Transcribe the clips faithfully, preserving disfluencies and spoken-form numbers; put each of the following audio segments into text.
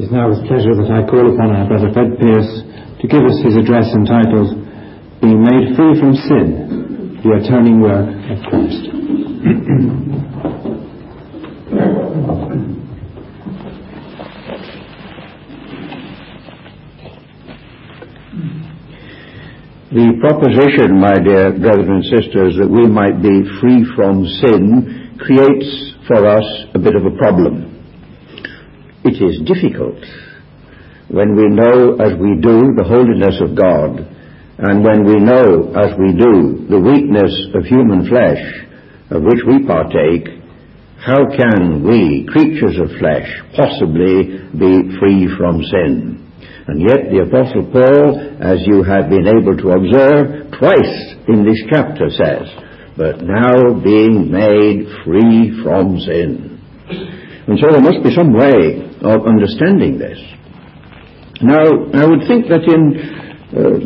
It is now with pleasure that I call upon our brother Fred Pierce to give us his address entitled Being Made Free from Sin, the Atoning Work of Christ. The proposition, my dear brothers and sisters, that we might be free from sin creates for us a bit of a problem. It is difficult when we know as we do the holiness of God, and when we know as we do the weakness of human flesh of which we partake. How can we, creatures of flesh, possibly be free from sin? And yet the Apostle Paul, as you have been able to observe, twice in this chapter says, but now being made free from sin. And so there must be some way of understanding this. Now, I would think that in uh,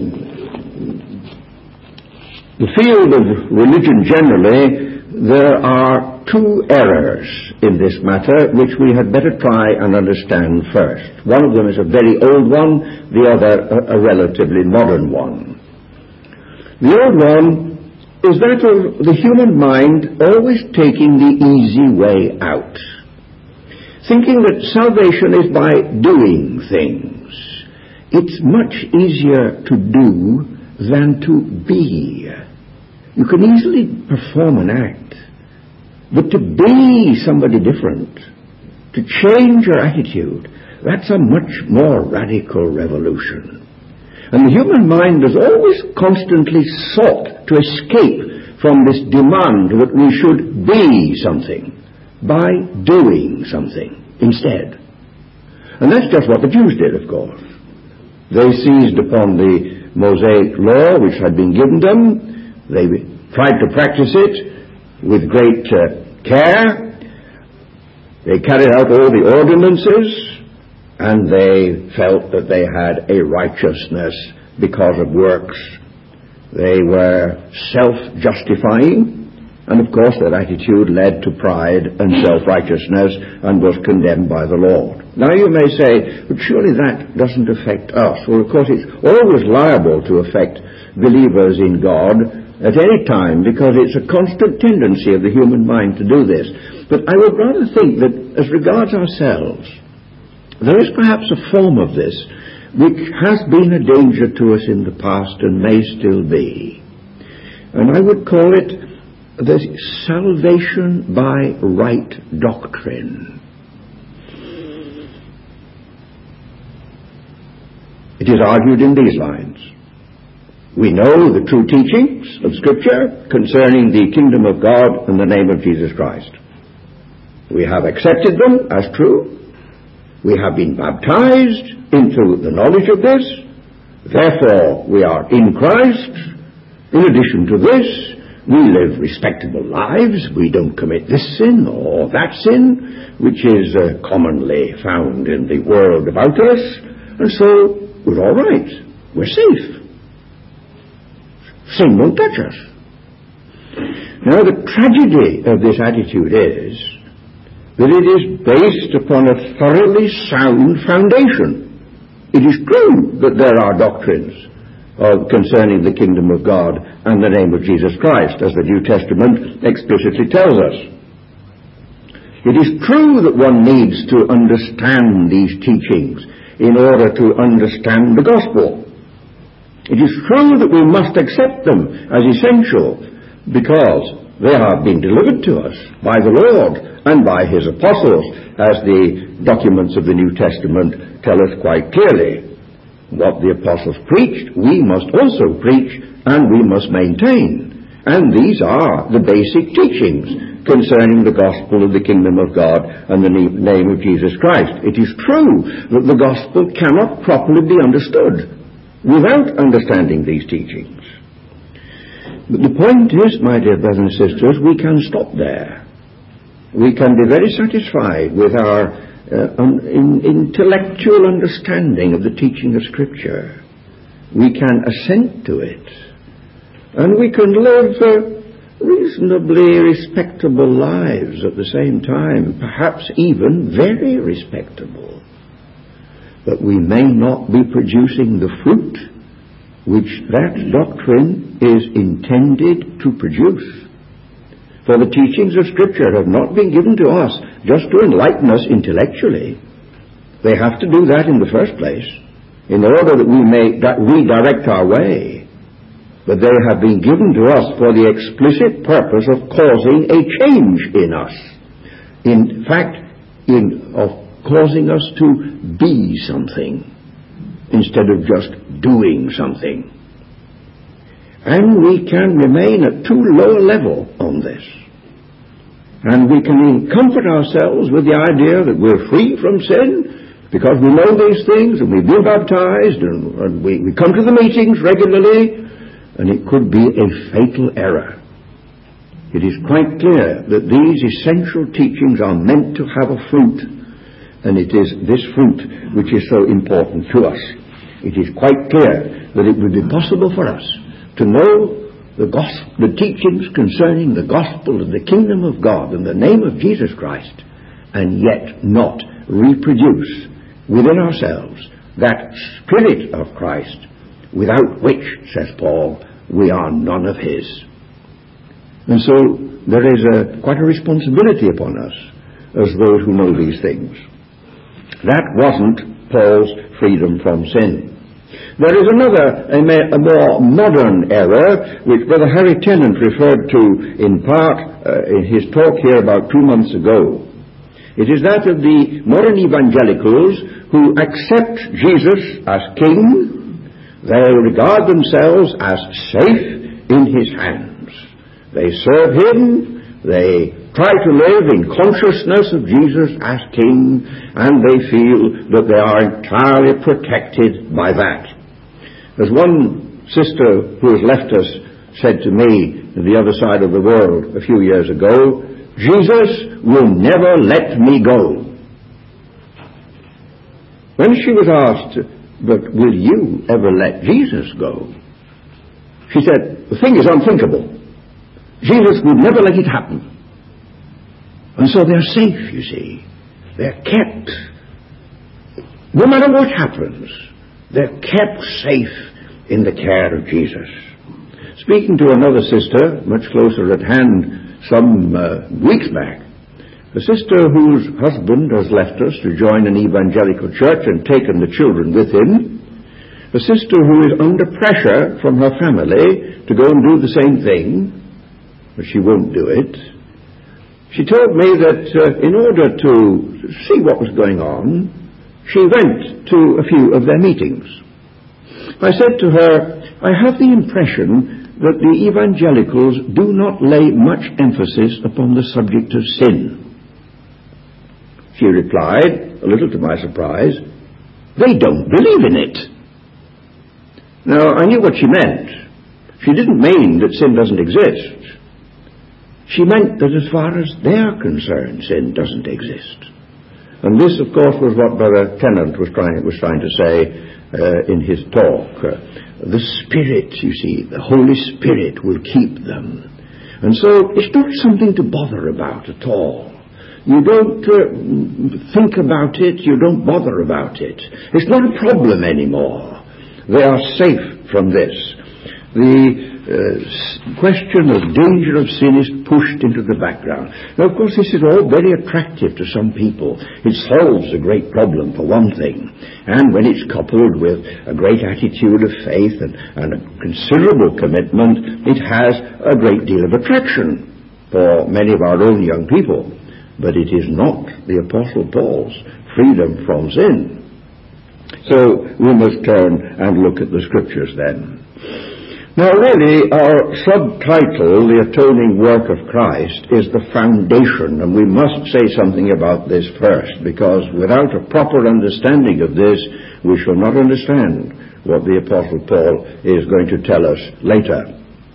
the field of religion generally, there are two errors in this matter which we had better try and understand first. One of them is a very old one, the other a, a relatively modern one. The old one is that of the human mind always taking the easy way out, thinking that salvation is by doing things. It's much easier to do than to be. You can easily perform an act, but to be somebody different, to change your attitude, that's a much more radical revolution. And the human mind has always constantly sought to escape from this demand that we should be something by doing something instead. And that's just what the Jews did, of course. They seized upon the Mosaic law which had been given them. They tried to practice it with great uh, care. They carried out all the ordinances, and they felt that they had a righteousness because of works. They were self-justifying, and of course their attitude led to pride and self-righteousness and was condemned by the Lord. Now you may say, but surely that doesn't affect us. Well, of course it's always liable to affect believers in God at any time, because it's a constant tendency of the human mind to do this. But I would rather think that as regards ourselves, there is perhaps a form of this which has been a danger to us in the past and may still be. And I would call it the salvation by right doctrine. It is argued in these lines. We know the true teachings of Scripture concerning the kingdom of God and the name of Jesus Christ. We have accepted them as true. We have been baptized into the knowledge of this. Therefore, we are in Christ. In addition to this, we live respectable lives. We don't commit this sin or that sin, which is uh, commonly found in the world about us. And so, we're all right. We're safe. Sin won't touch us. Now, the tragedy of this attitude is that it is based upon a thoroughly sound foundation. It is true that there are doctrines of concerning the kingdom of God and the name of Jesus Christ, as the New Testament explicitly tells us. It is true that one needs to understand these teachings in order to understand the gospel. It is true that we must accept them as essential because they have been delivered to us by the Lord and by His apostles, as the documents of the New Testament tell us quite clearly. What the apostles preached, we must also preach and we must maintain. And these are the basic teachings concerning the gospel of the kingdom of God and the name of Jesus Christ. It is true that the gospel cannot properly be understood without understanding these teachings. But the point is, my dear brothers and sisters, we can stop there. We can be very satisfied with our uh, un- in- intellectual understanding of the teaching of Scripture. We can assent to it. And we can live uh, reasonably respectable lives at the same time, perhaps even very respectable. that we may not be producing the fruit which that doctrine is intended to produce. For the teachings of Scripture have not been given to us just to enlighten us intellectually. They have to do that in the first place, in order that we may redirect our way. But they have been given to us for the explicit purpose of causing a change in us. In fact, in, of causing us to be something instead of just doing something. And we can remain at too low a level on this. And we can comfort ourselves with the idea that we're free from sin because we know these things and we've been baptized and, and we, we come to the meetings regularly, and it could be a fatal error. It is quite clear that these essential teachings are meant to have a fruit, and it is this fruit which is so important to us. It is quite clear that it would be possible for us to know the gospel, the teachings concerning the gospel of the kingdom of God in the name of Jesus Christ, and yet not reproduce within ourselves that Spirit of Christ, without which, says Paul, we are none of his. And so there is a, quite a responsibility upon us as those who know these things. That wasn't Paul's freedom from sin. There is another, a, a more modern error, which Brother Harry Tennant referred to in part uh, in his talk here about two months ago. It is that of the modern evangelicals who accept Jesus as King. They regard themselves as safe in his hands. They serve him, they try to live in consciousness of Jesus as King, and they feel that they are entirely protected by that. As one sister who has left us said to me on the other side of the world a few years ago, Jesus will never let me go. When she was asked, but will you ever let Jesus go? She said, the thing is unthinkable. Jesus would never let it happen. And so they're safe, you see. They're kept. No matter what happens, they're kept safe in the care of Jesus. Speaking to another sister, much closer at hand, some uh, weeks back, a sister whose husband has left us to join an evangelical church and taken the children with him, a sister who is under pressure from her family to go and do the same thing, but she won't do it. She told me that uh, in order to see what was going on, she went to a few of their meetings. I said to her, I have the impression that the evangelicals do not lay much emphasis upon the subject of sin. She replied, a little to my surprise, they don't believe in it. Now, I knew what she meant. She didn't mean that sin doesn't exist. She meant that as far as they're concerned, sin doesn't exist. And this, of course, was what Brother Tennant was trying, was trying to say uh, in his talk. Uh, the Spirit, you see, the Holy Spirit will keep them. And so it's not something to bother about at all. You don't uh, think about it, you don't bother about it. It's not a problem anymore. They are safe from this. The uh, question of danger of sin is pushed into the background. Now, of course, this is all very attractive to some people. It solves a great problem, for one thing. And when it's coupled with a great attitude of faith and, and a considerable commitment, it has a great deal of attraction for many of our own young people. But it is not the Apostle Paul's freedom from sin. So we must turn and look at the Scriptures then. Now really, our subtitle, The Atoning Work of Christ, is the foundation, and we must say something about this first, because without a proper understanding of this, we shall not understand what the Apostle Paul is going to tell us later.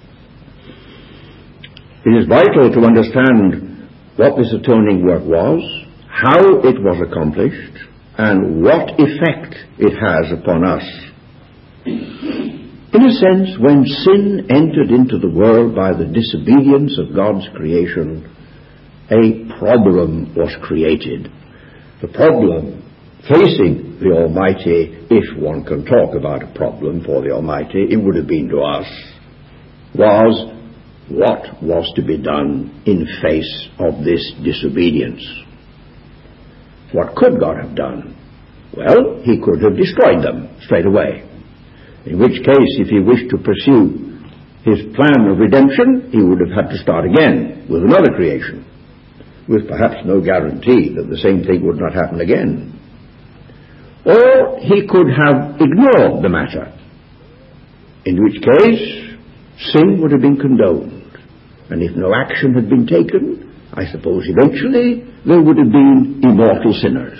It is vital to understand what this atoning work was, how it was accomplished, and what effect it has upon us. In a sense, when sin entered into the world by the disobedience of God's creation, a problem was created. The problem facing the Almighty, if one can talk about a problem for the Almighty, it would have been to us, was what was to be done in face of this disobedience. What could God have done? Well, he could have destroyed them straight away. In which case, if he wished to pursue his plan of redemption, he would have had to start again with another creation, with perhaps no guarantee that the same thing would not happen again. Or he could have ignored the matter, in which case sin would have been condoned. And if no action had been taken, I suppose eventually there would have been immortal sinners.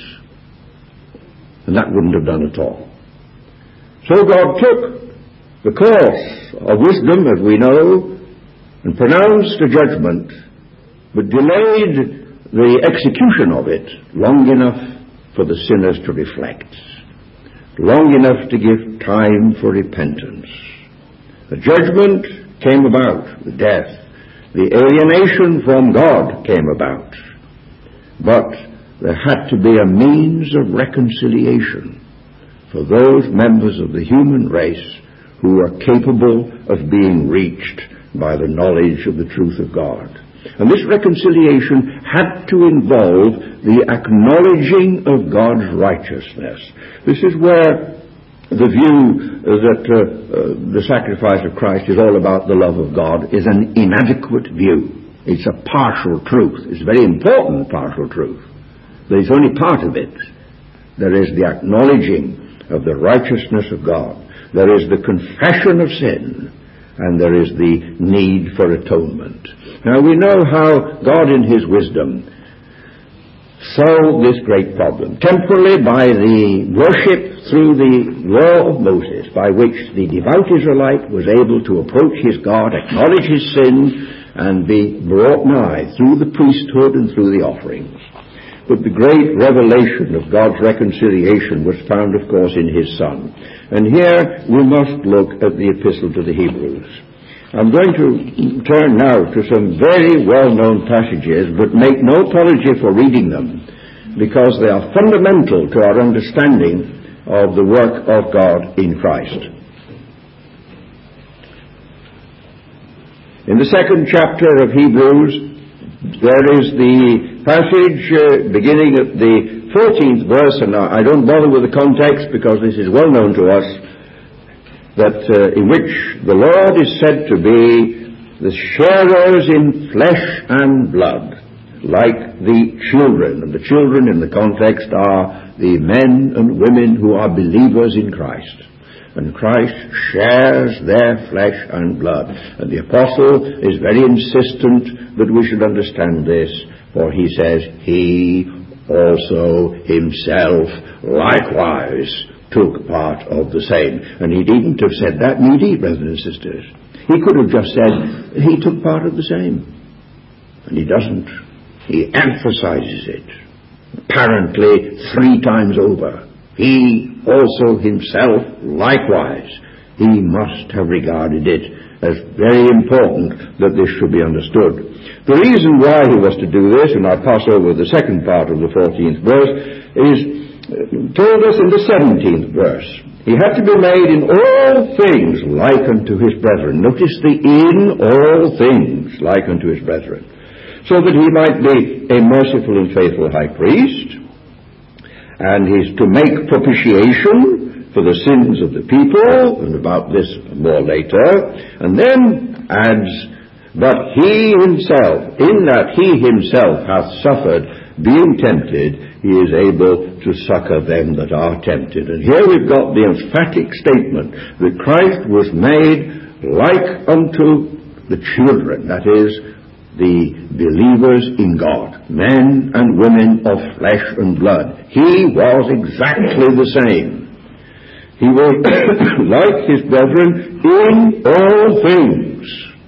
And that wouldn't have done at all. So God took the course of wisdom, as we know, and pronounced a judgment, but delayed the execution of it long enough for the sinners to reflect, long enough to give time for repentance. The judgment came about, the death. The alienation from God came about. But there had to be a means of reconciliation for those members of the human race who were capable of being reached by the knowledge of the truth of God. And this reconciliation had to involve the acknowledging of God's righteousness. This is where the view that uh, uh, the sacrifice of Christ is all about the love of God is an inadequate view. It's a partial truth. It's a very important partial truth. But it's only part of it. There is the acknowledging of the righteousness of God. There is the confession of sin. And there is the need for atonement. Now we know how God in his wisdom solved this great problem. Temporarily by the worship through the law of Moses, by which the devout Israelite was able to approach his God, acknowledge his sin, and be brought nigh through the priesthood and through the offerings. But the great revelation of God's reconciliation was found, of course, in his Son. And here we must look at the Epistle to the Hebrews. I'm going to turn now to some very well-known passages, but make no apology for reading them, because they are fundamental to our understanding of the work of God in Christ. In the second chapter of Hebrews, there is the passage uh, beginning at the fourteenth verse, and I don't bother with the context because this is well known to us, that uh, in which the Lord is said to be the sharers in flesh and blood, like the children. And the children in the context are the men and women who are believers in Christ. And Christ shares their flesh and blood. And the apostle is very insistent that we should understand this, for he says, he also himself likewise took part of the same. And he needn't have said that, need he, brothers and sisters? He could have just said, he took part of the same. And he doesn't. He emphasizes it, apparently three times over. He also himself likewise. He must have regarded it as very important that this should be understood. The reason why he was to do this, and I pass over the second part of the fourteenth verse, is told us in the seventeenth verse. He had to be made in all things like unto his brethren. Notice the in all things like unto his brethren. So that he might be a merciful and faithful high priest, and he's to make propitiation for the sins of the people, and about this more later, and then adds, but he himself, in that he himself hath suffered, being tempted, he is able to succor them that are tempted. And here we've got the emphatic statement that Christ was made like unto the children, that is, the believers in God, men and women of flesh and blood. He was exactly the same. He was like his brethren in all things.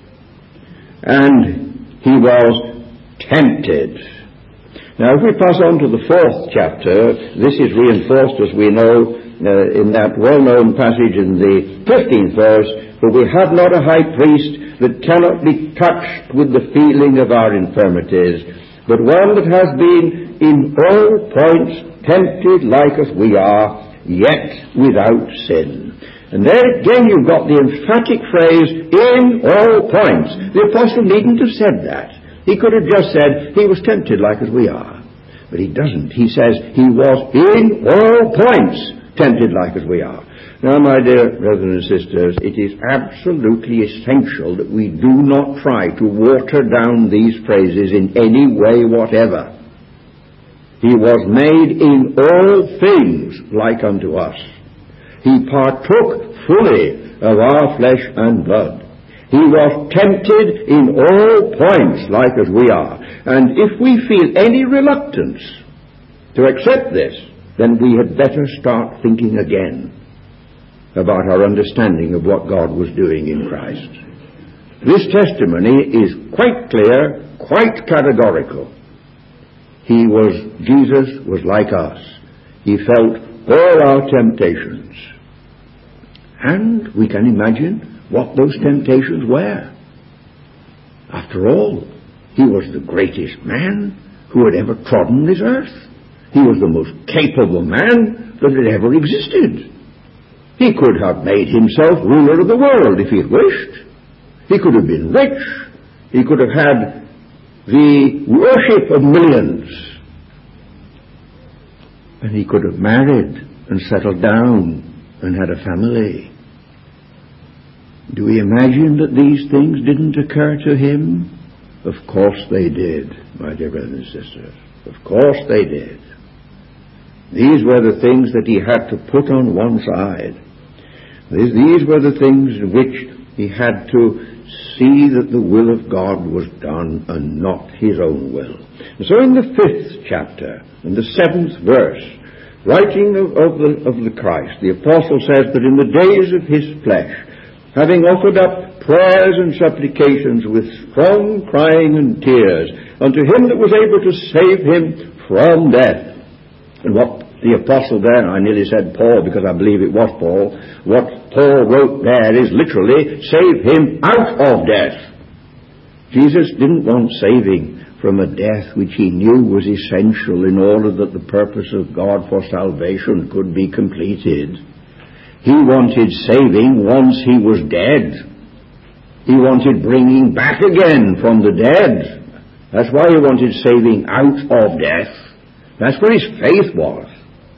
And he was tempted. Now, if we pass on to the fourth chapter, this is reinforced, as we know, uh, in that well-known passage in the fifteenth verse, for we have not a high priest that cannot be touched with the feeling of our infirmities, but one that has been in all points tempted like as we are, yet without sin. And there again you've got the emphatic phrase, in all points. The apostle needn't have said that. He could have just said, he was tempted like as we are. But he doesn't. He says, he was in all points tempted like as we are. Now, my dear brothers and sisters, it is absolutely essential that we do not try to water down these phrases in any way whatever. He was made in all things like unto us. He partook fully of our flesh and blood. He was tempted in all points like as we are. And if we feel any reluctance to accept this, then we had better start thinking again about our understanding of what God was doing in Christ. This testimony is quite clear, quite categorical. He was, Jesus was like us. He felt all our temptations. And we can imagine what those temptations were. After all, he was the greatest man who had ever trodden this earth. He was the most capable man that had ever existed. He could have made himself ruler of the world if he had wished. He could have been rich. He could have had the worship of millions. And he could have married and settled down and had a family. Do we imagine that these things didn't occur to him? Of course they did, my dear brothers and sisters. Of course they did. These were the things that he had to put on one side. These, these were the things in which he had to see that the will of God was done and not his own will. And so in the fifth chapter, in the seventh verse, writing of, of, the, of the Christ, the apostle says that in the days of his flesh, having offered up prayers and supplications with strong crying and tears unto him that was able to save him from death. And what the apostle there, I nearly said Paul because I believe it was Paul, what Paul wrote there is literally, save him out of death. Jesus didn't want saving from a death which he knew was essential in order that the purpose of God for salvation could be completed. He wanted saving once he was dead. He wanted bringing back again from the dead. That's why he wanted saving out of death. That's where his faith was.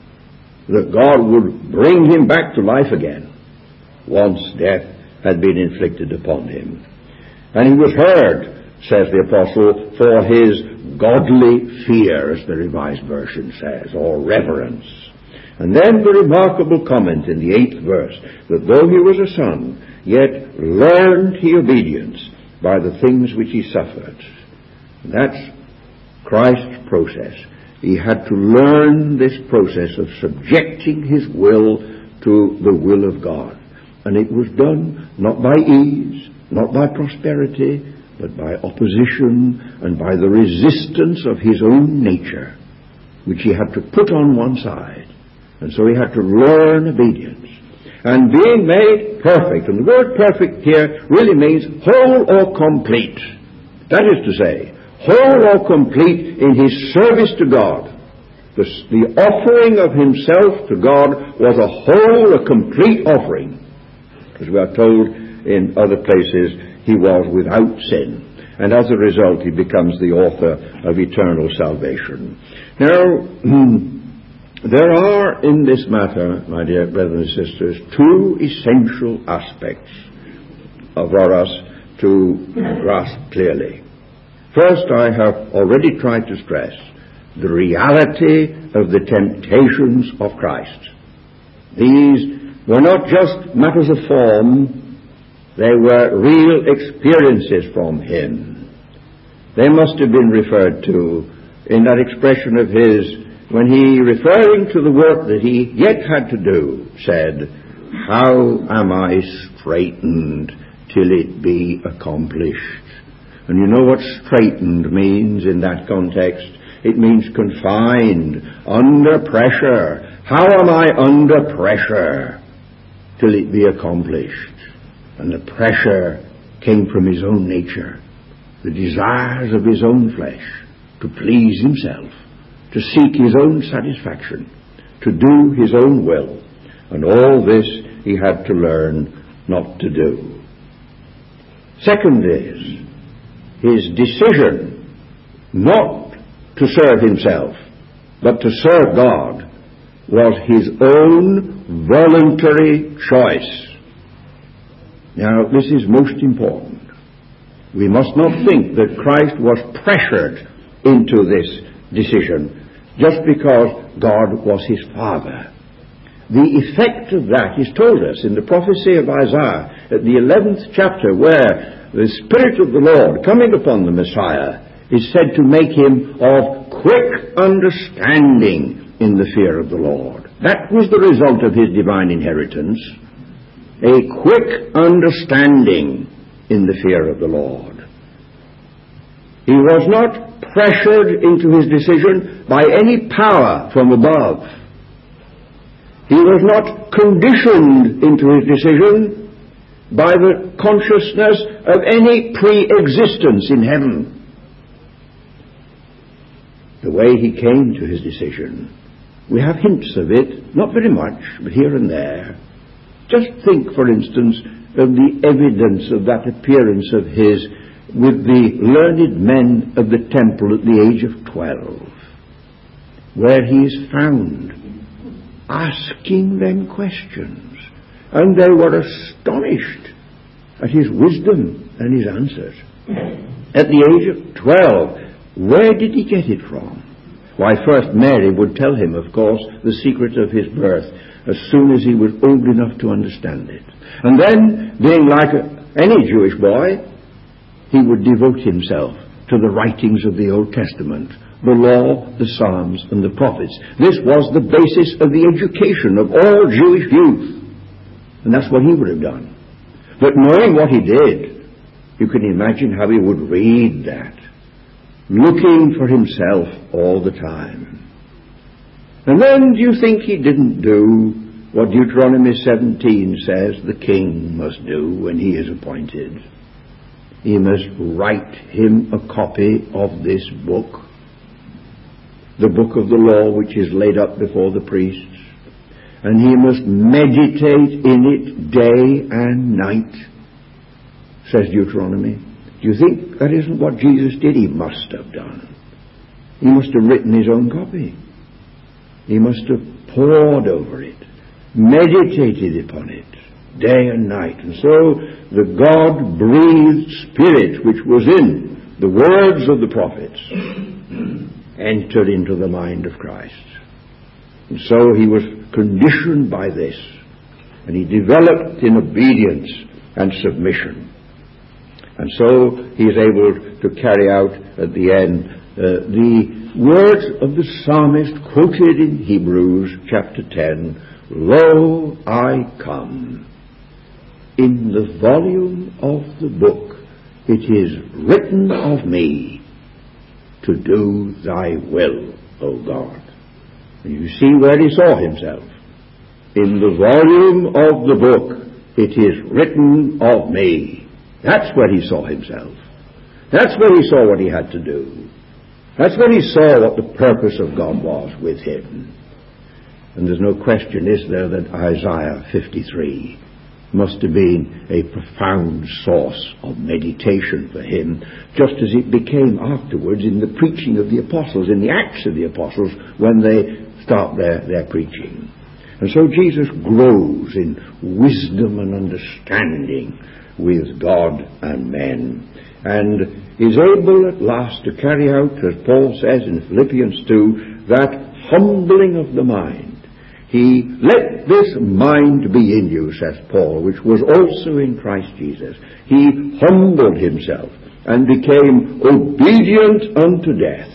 That God would bring him back to life again once death had been inflicted upon him. And he was heard, says the apostle, for his godly fear, as the Revised Version says, or reverence. And then the remarkable comment in the eighth verse, that though he was a son, yet learned he obedience by the things which he suffered. That's Christ's process. He had to learn this process of subjecting his will to the will of God. And it was done not by ease, not by prosperity, but by opposition and by the resistance of his own nature, which he had to put on one side. And so he had to learn obedience. And being made perfect, and the word perfect here really means whole or complete. That is to say, whole or complete in his service to God. The, the offering of himself to God was a whole, a complete offering. As we are told in other places, he was without sin. And as a result, he becomes the author of eternal salvation. Now, there are in this matter, my dear brothers and sisters, two essential aspects for us to grasp clearly. First, I have already tried to stress the reality of the temptations of Christ. These were not just matters of form, they were real experiences from him. They must have been referred to in that expression of his when he, referring to the work that he yet had to do, said, "How am I straitened till it be accomplished?" And you know what straitened means in that context? It means confined, under pressure. How am I under pressure till it be accomplished? And the pressure came from his own nature, the desires of his own flesh, to please himself. to seek his own satisfaction, to do his own will. And all this he had to learn not to do. Second is, his decision not to serve himself, but to serve God, was his own voluntary choice. Now, this is most important. We must not think that Christ was pressured into this decision just because God was his Father. The effect of that is told us in the prophecy of Isaiah at the eleventh chapter, where the Spirit of the Lord coming upon the Messiah is said to make him of quick understanding in the fear of the Lord. That was the result of his divine inheritance, a quick understanding in the fear of the Lord. He was not pressured into his decision by any power from above. He was not conditioned into his decision by the consciousness of any pre-existence in heaven. The way he came to his decision, we have hints of it, not very much, but here and there. Just think, for instance, of the evidence of that appearance of his with the learned men of the temple at the age of twelve, where he is found asking them questions, and they were astonished at his wisdom and his answers. At the age of twelve, where did he get it from? Why, first Mary would tell him, of course, the secret of his birth as soon as he was old enough to understand it. And then, being like any Jewish boy, he would devote himself to the writings of the Old Testament, the law, the Psalms, and the prophets. This was the basis of the education of all Jewish youth. And that's what he would have done. But knowing what he did, you can imagine how he would read that, looking for himself all the time. And then do you think he didn't do what Deuteronomy seventeen says the king must do when he is appointed? He must write him a copy of this book, the book of the law which is laid up before the priests, and he must meditate in it day and night, says Deuteronomy. Do you think that isn't what Jesus did? He must have done. He must have written his own copy. He must have pored over it, meditated upon it, day and night. And so the God-breathed Spirit which was in the words of the prophets entered into the mind of Christ. And so he was conditioned by this, and he developed in obedience and submission. And so he is able to carry out at the end uh, the words of the psalmist quoted in Hebrews chapter ten, "Lo, I come. In the volume of the book it is written of me to do thy will, O God." And you see where he saw himself. In the volume of the book it is written of me. That's where he saw himself. That's where he saw what he had to do. That's where he saw what the purpose of God was with him. And there's no question, is there, that Isaiah fifty-three must have been a profound source of meditation for him, just as it became afterwards in the preaching of the apostles, in the Acts of the apostles, when they start their, their preaching. And so Jesus grows in wisdom and understanding with God and men, and is able at last to carry out, as Paul says in Philippians two, that humbling of the mind. He, "Let this mind be in you," says Paul, "which was also in Christ Jesus." He humbled himself and became obedient unto death.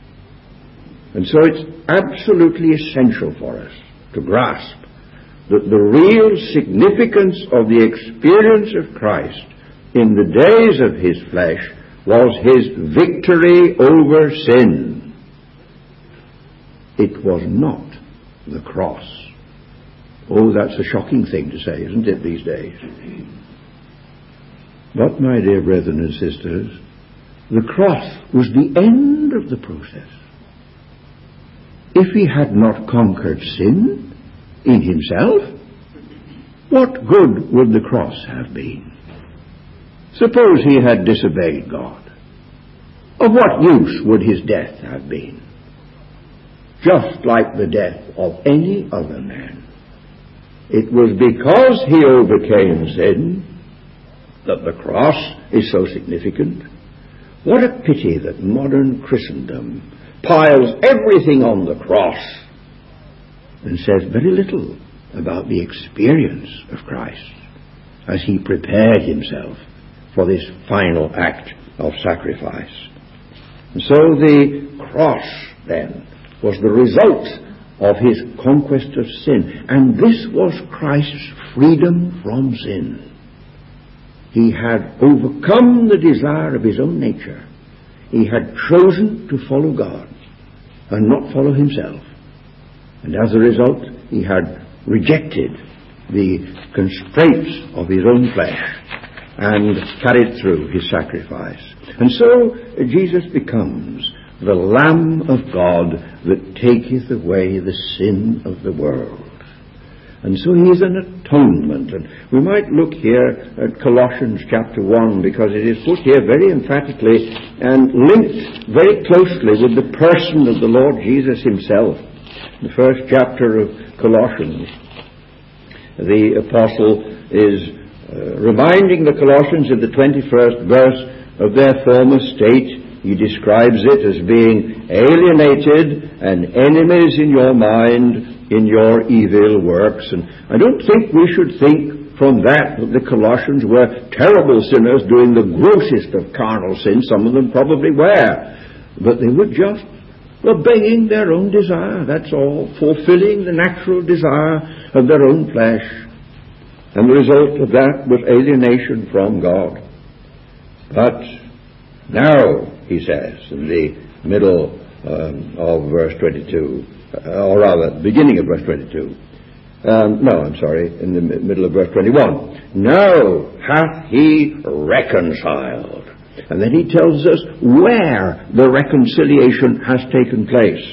And so it's absolutely essential for us to grasp that the real significance of the experience of Christ in the days of his flesh was his victory over sin. It was not the cross. Oh, that's a shocking thing to say, isn't it, these days? But, my dear brethren and sisters, the cross was the end of the process. if he had not conquered sin in himself, what good would the cross have been? Suppose he had disobeyed God. Of what use would his death have been? Just like the death of any other man. It was because he overcame sin that the cross is so significant. What a pity that modern Christendom piles everything on the cross and says very little about the experience of Christ as he prepared himself for this final act of sacrifice. And so the cross, then, was the result of his conquest of sin. And this was Christ's freedom from sin. He had overcome the desire of his own nature. He had chosen to follow God and not follow himself. And as a result, he had rejected the constraints of his own flesh and carried through his sacrifice. And so Jesus becomes the Lamb of God that taketh away the sin of the world. And so he is an atonement. And we might look here at Colossians chapter one, because it is put here very emphatically and linked very closely with the person of the Lord Jesus himself. The first chapter of Colossians, the apostle is uh, reminding the Colossians in the twenty-first verse of their former state. He describes it as being alienated and enemies in your mind in your evil works. And I don't think we should think from that that the Colossians were terrible sinners doing the grossest of carnal sins. Some of them probably were. But they were just obeying their own desire, that's all, fulfilling the natural desire of their own flesh. And the result of that was alienation from God. But now, he says, in the middle um, of verse twenty-two, uh, or rather, beginning of verse twenty-two. Um, no, I'm sorry, in the middle of verse twenty-one. Now hath he reconciled. And then he tells us where the reconciliation has taken place.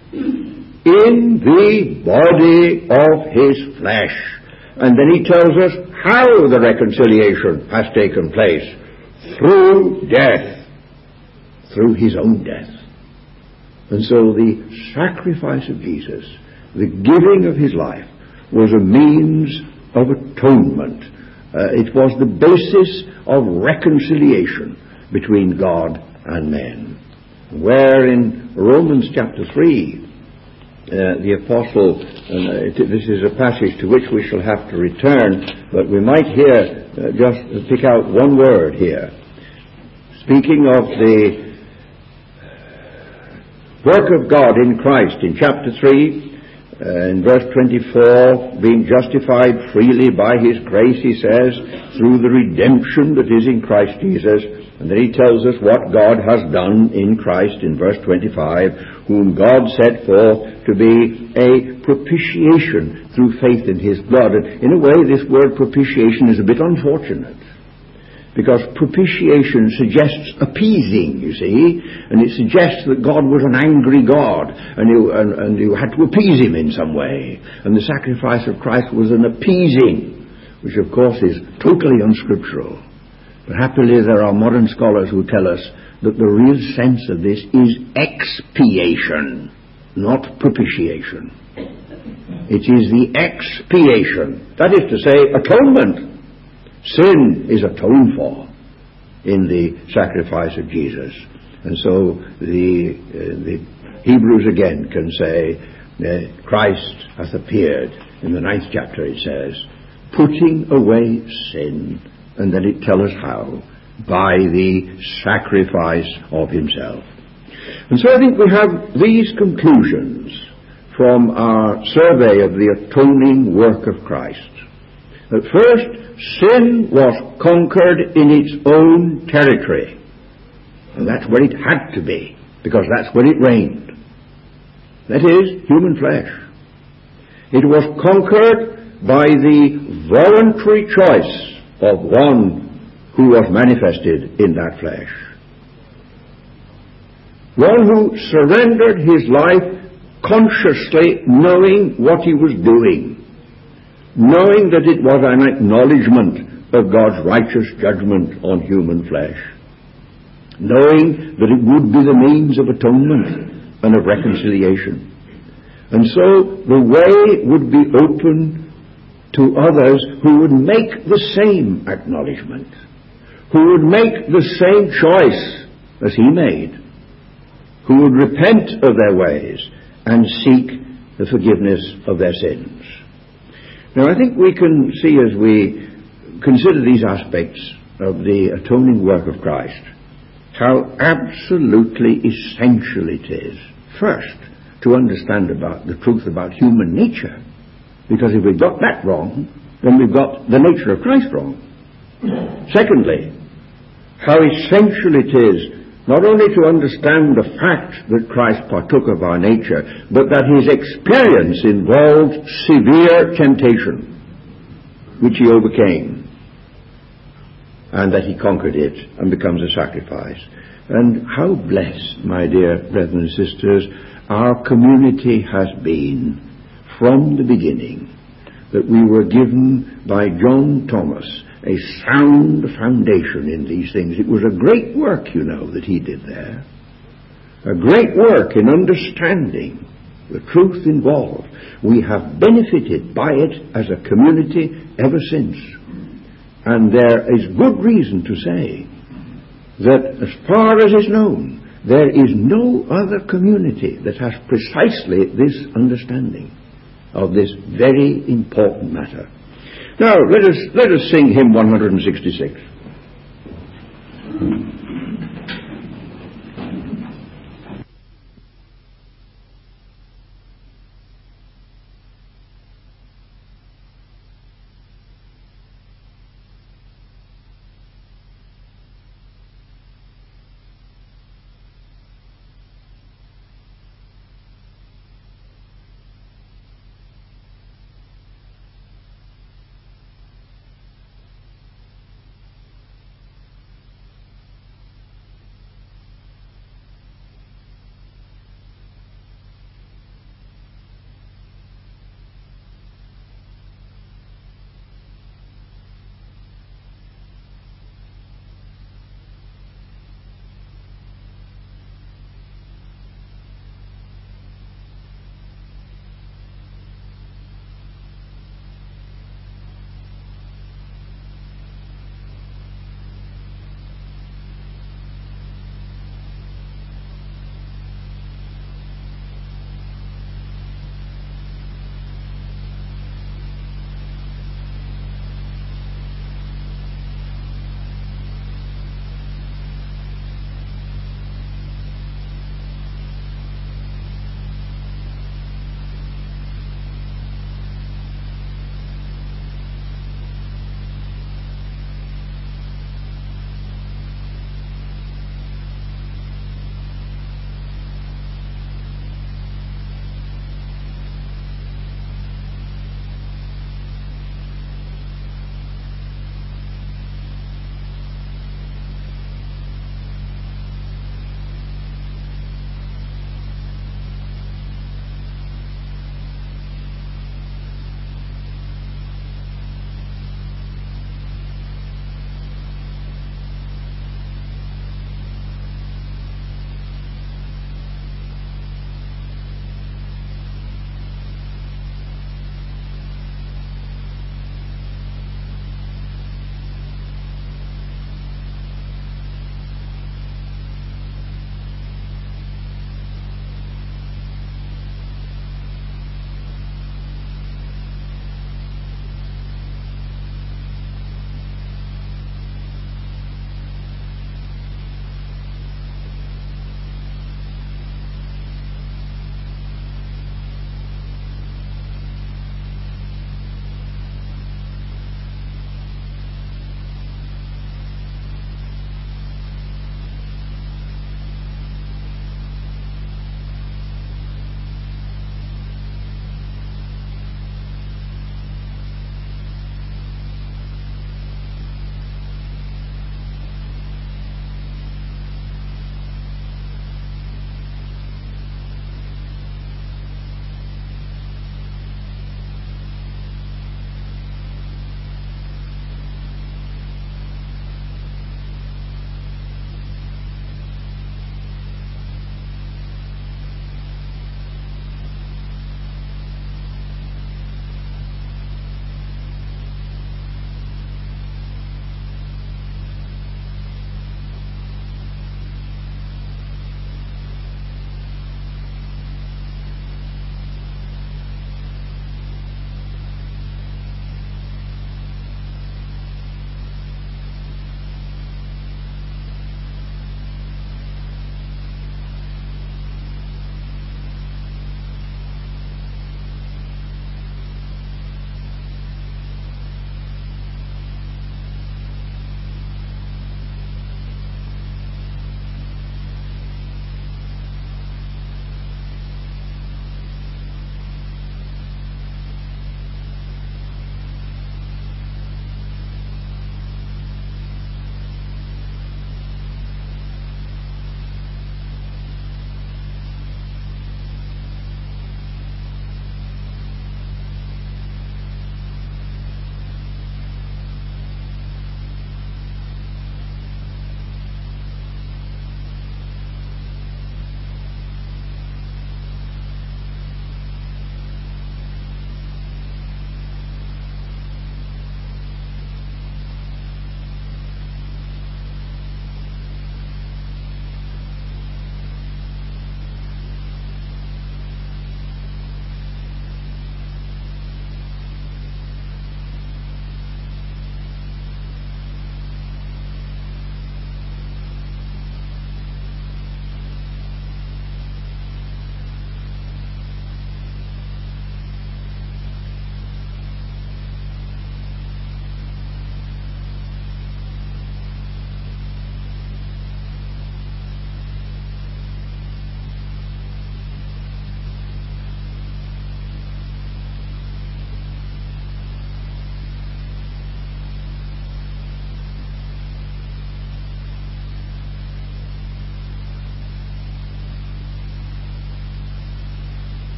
In the body of his flesh. And then he tells us how the reconciliation has taken place. Through death. Through his own death. And so the sacrifice of Jesus, the giving of his life, was a means of atonement. Uh, it was the basis of reconciliation between God and men. Where in Romans chapter three, uh, the apostle, and uh, it, this is a passage to which we shall have to return, but we might here uh, just pick out one word here. Speaking of the work of God in Christ in chapter three, uh, in verse twenty-four, being justified freely by his grace, he says, through the redemption that is in Christ Jesus. And then he tells us what God has done in Christ in verse twenty-five, whom God set forth to be a propitiation through faith in his blood. And in a way, this word propitiation is a bit unfortunate, because propitiation suggests appeasing, you see, and it suggests that God was an angry God, and you, and, and you had to appease him in some way. And the sacrifice of Christ was an appeasing, which of course is totally unscriptural. But happily there are modern scholars who tell us that the real sense of this is expiation, not propitiation. It is the expiation, that is to say, atonement. Sin is atoned for in the sacrifice of Jesus. And so the, uh, the Hebrews again can say, uh, Christ hath appeared, in the ninth chapter it says, putting away sin. And then it tells us how, by the sacrifice of himself. And so I think we have these conclusions from our survey of the atoning work of Christ. That first, sin was conquered in its own territory. And that's where it had to be, because that's where it reigned. That is, human flesh. It was conquered by the voluntary choice of one who was manifested in that flesh. One who surrendered his life consciously knowing what he was doing, knowing that it was an acknowledgement of God's righteous judgment on human flesh, knowing that it would be the means of atonement and of reconciliation. And so the way would be open to others who would make the same acknowledgement, who would make the same choice as he made, who would repent of their ways and seek the forgiveness of their sins. Now, I think we can see, as we consider these aspects of the atoning work of Christ, how absolutely essential it is, first, to understand about the truth about human nature. Because if we've got that wrong, then we've got the nature of Christ wrong. Secondly, how essential it is not only to understand the fact that Christ partook of our nature, but that his experience involved severe temptation, which he overcame, and that he conquered it and becomes a sacrifice. And how blessed, my dear brethren and sisters, our community has been from the beginning, that we were given by John Thomas a sound foundation in these things. It was a great work, you know, that he did there. A great work in understanding the truth involved. We have benefited by it as a community ever since. And there is good reason to say that as far as is known, there is no other community that has precisely this understanding of this very important matter. Now, let us, let us sing hymn one sixty-six.